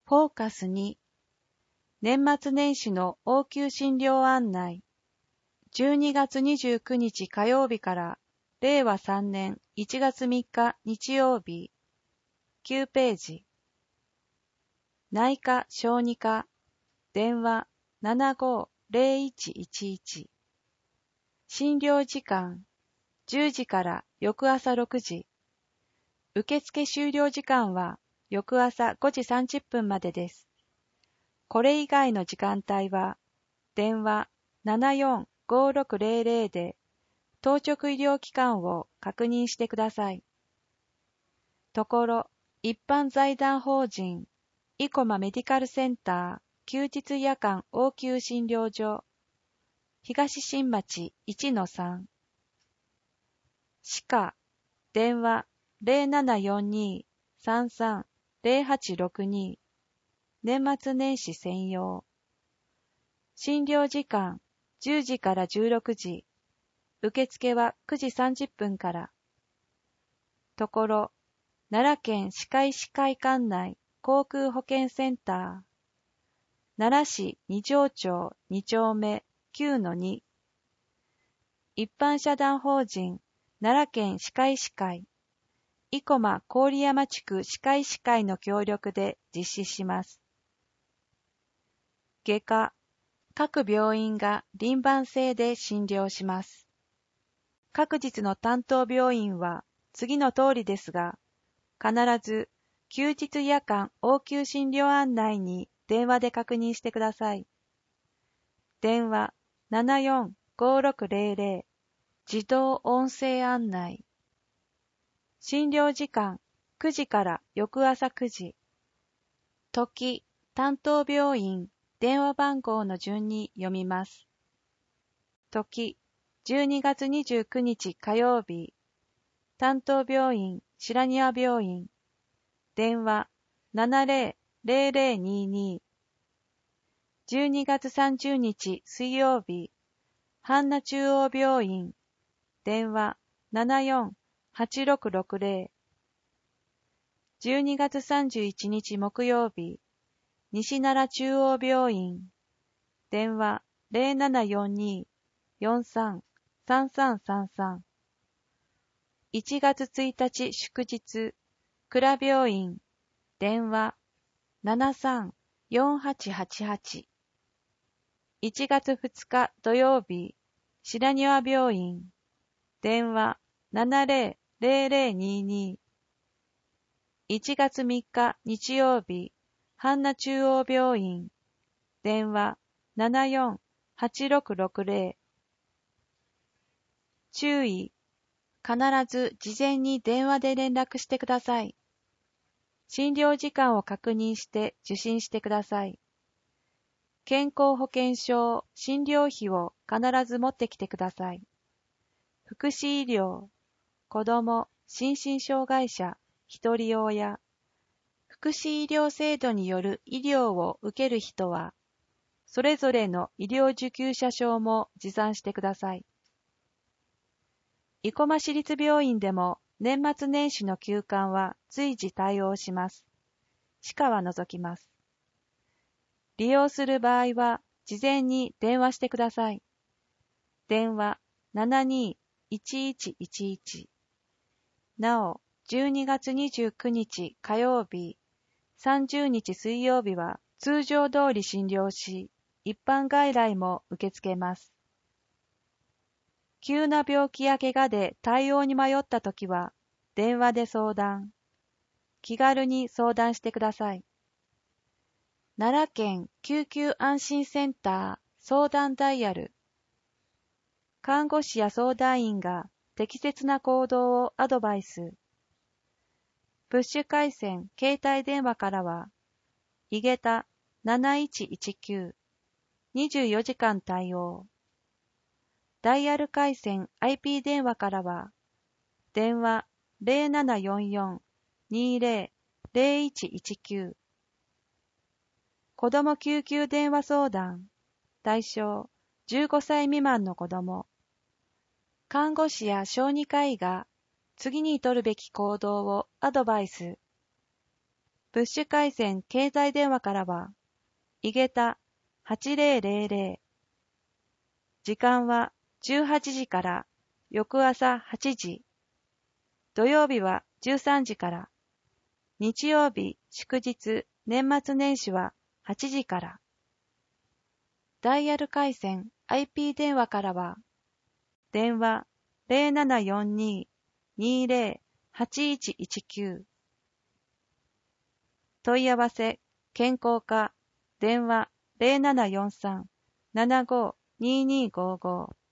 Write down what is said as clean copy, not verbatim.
フォーカス2、年末年始の応急診療案内。12月29日火曜日から令和3年1月3日日曜日。9ページ。内科・小児科。電話750111。診療時間10時から翌朝6時。受付終了時間は翌朝5時30分までです。これ以外の時間帯は、電話745600で当直医療機関を確認してください。ところ、一般財団法人、生駒メディカルセンター休日夜間応急診療所、東新町 1-3。歯科、電話0742-330862。年末年始専用。診療時間10時から16時。受付は9時30分から。ところ、奈良県歯科医師会館内航空保健センター。奈良市二条町2丁目 9-2。一般社団法人奈良県歯科医師会。生駒郡山地区歯科医師会の協力で実施します。外科、各病院が輪番制で診療します。各日の担当病院は次の通りですが、必ず休日夜間応急診療案内に電話で確認してください。電話745600自動音声案内。診療時間9時から翌朝9時。時、担当病院、電話番号の順に読みます。時、12月29日火曜日。担当病院、白庭病院。電話700022。12月30日水曜日。阪奈中央病院。電話748660。12月31日木曜日。西奈良中央病院。電話0742-43-3333。1月1日祝日。倉病院。電話73-4888。1月2日土曜日。白庭病院。電話700022。1月3日日曜日。阪奈中央病院。電話74-8660。注意。必ず事前に電話で連絡してください。診療時間を確認して受診してください。健康保険証、診療費を必ず持ってきてください。福祉医療、子ども、心身障害者、ひとり親、福祉医療制度による医療を受ける人は、それぞれの医療受給者証も持参してください。生駒市立病院でも年末年始の休館は随時対応します。歯科は除きます。利用する場合は事前に電話してください。電話72-1111。なお、12月29日火曜日、30日水曜日は通常通り診療し、一般外来も受け付けます。急な病気や怪我で対応に迷ったときは、電話で相談。気軽に相談してください。奈良県救急安心センター相談ダイヤル。看護師や相談員が適切な行動をアドバイス。プッシュ回線携帯電話からは、井桁7119、24時間対応。ダイヤル回線 IP 電話からは、電話0744-20-0119。子ども救急電話相談。対象15歳未満の子ども。看護師や小児科医が次に取るべき行動をアドバイス。 プッシュ回線経済電話からは、井桁8000。時間は18時から翌朝8時。土曜日は13時から。日曜日、祝日、年末年始は8時から。ダイヤル回線 IP 電話からは、電話0742-20-8119。問い合わせ、健康課、電話0743-752255。